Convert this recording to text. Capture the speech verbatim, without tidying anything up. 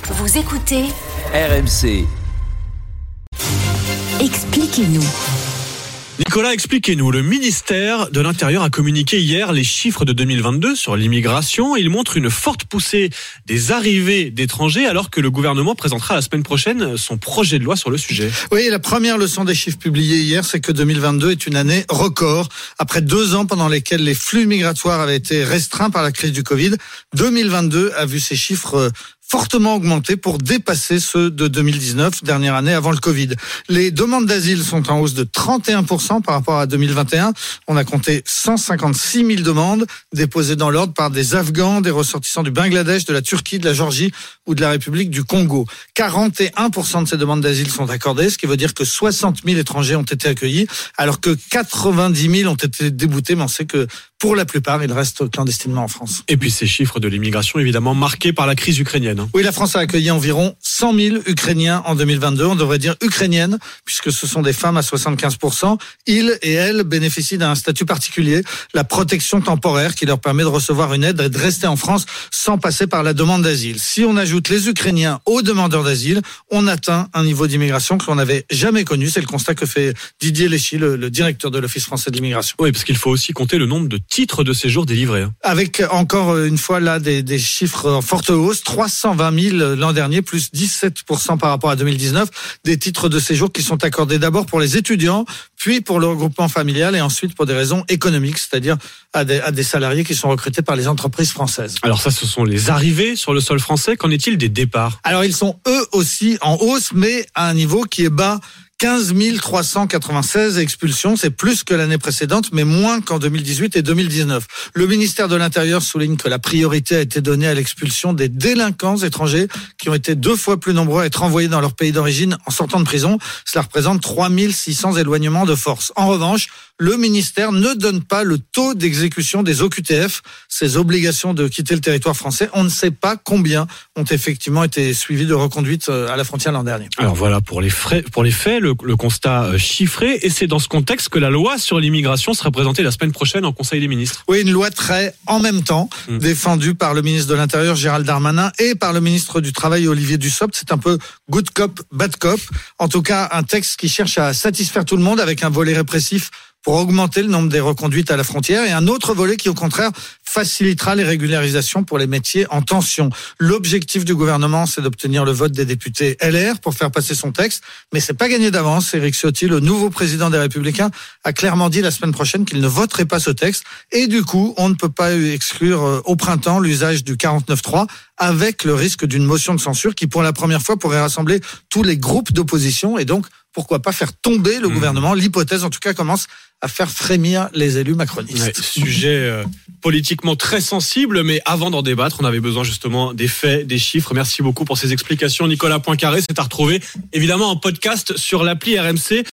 Vous écoutez R M C. Expliquez-nous. Nicolas, expliquez-nous. Le ministère de l'Intérieur a communiqué hier les chiffres de deux mille vingt-deux sur l'immigration. Il montre une forte poussée des arrivées d'étrangers alors que le gouvernement présentera la semaine prochaine son projet de loi sur le sujet. Oui, la première leçon des chiffres publiés hier, c'est que deux mille vingt-deux est une année record. Après deux ans pendant lesquels les flux migratoires avaient été restreints par la crise du Covid, deux mille vingt-deux a vu ces chiffres fortement augmenté pour dépasser ceux de deux mille dix-neuf, dernière année avant le Covid. Les demandes d'asile sont en hausse de trente et un pour cent par rapport à deux mille vingt et un. On a compté cent cinquante-six mille demandes déposées dans l'ordre par des Afghans, des ressortissants du Bangladesh, de la Turquie, de la Géorgie ou de la République du Congo. quarante et un pour cent de ces demandes d'asile sont accordées, ce qui veut dire que soixante mille étrangers ont été accueillis, alors que quatre-vingt-dix mille ont été déboutés, mais on sait que pour la plupart, ils restent clandestinement en France. Et puis ces chiffres de l'immigration, évidemment, marqués par la crise ukrainienne. Oui, la France a accueilli environ cent mille Ukrainiens en deux mille vingt-deux. On devrait dire ukrainiennes, puisque ce sont des femmes à soixante-quinze pour cent. Ils et elles bénéficient d'un statut particulier, la protection temporaire, qui leur permet de recevoir une aide et de rester en France sans passer par la demande d'asile. Si on ajoute les Ukrainiens aux demandeurs d'asile, on atteint un niveau d'immigration que l'on n'avait jamais connu. C'est le constat que fait Didier Léchy, le, le directeur de l'Office français de l'immigration. Oui, parce qu'il faut aussi compter le nombre de titres de séjour délivrés. Avec encore une fois là des, des chiffres en forte hausse, trois cent vingt mille l'an dernier, plus dix-sept pour cent par rapport à deux mille dix-neuf, des titres de séjour qui sont accordés d'abord pour les étudiants, puis pour le regroupement familial et ensuite pour des raisons économiques, c'est-à-dire à des, à des salariés qui sont recrutés par les entreprises françaises. Alors ça, ce sont les arrivées sur le sol français. Qu'en est-il des départs ? Alors ils sont eux aussi en hausse, mais à un niveau qui est bas. quinze mille trois cent quatre-vingt-seize expulsions, c'est plus que l'année précédente, mais moins qu'en deux mille dix-huit et deux mille dix-neuf. Le ministère de l'Intérieur souligne que la priorité a été donnée à l'expulsion des délinquants étrangers qui ont été deux fois plus nombreux à être envoyés dans leur pays d'origine en sortant de prison. Cela représente trois mille six cents éloignements de force. En revanche, le ministère ne donne pas le taux d'exécution des O Q T F, ces obligations de quitter le territoire français. On ne sait pas combien ont effectivement été suivies de reconduite à la frontière l'an dernier. Alors voilà pour les, frais, pour les faits, le, le constat chiffré, et c'est dans ce contexte que la loi sur l'immigration sera présentée la semaine prochaine en Conseil des ministres. Oui, une loi très en même temps, mmh. défendue par le ministre de l'Intérieur Gérald Darmanin et par le ministre du Travail Olivier Dussopt. C'est un peu good cop, bad cop. En tout cas, un texte qui cherche à satisfaire tout le monde avec un volet répressif pour augmenter le nombre des reconduites à la frontière et un autre volet qui, au contraire, facilitera les régularisations pour les métiers en tension. L'objectif du gouvernement, c'est d'obtenir le vote des députés L R pour faire passer son texte, mais c'est pas gagné d'avance. Éric Ciotti, le nouveau président des Républicains, a clairement dit la semaine prochaine qu'il ne voterait pas ce texte et du coup, on ne peut pas exclure au printemps l'usage du quarante-neuf trois avec le risque d'une motion de censure qui, pour la première fois, pourrait rassembler tous les groupes d'opposition et donc pourquoi pas faire tomber le mmh. gouvernement. L'hypothèse, en tout cas, commence à faire frémir les élus macronistes. Ouais, sujet euh, politiquement très sensible, mais avant d'en débattre, on avait besoin justement des faits, des chiffres. Merci beaucoup pour ces explications. Nicolas Poincaré, c'est à retrouver évidemment en podcast sur l'appli R M C.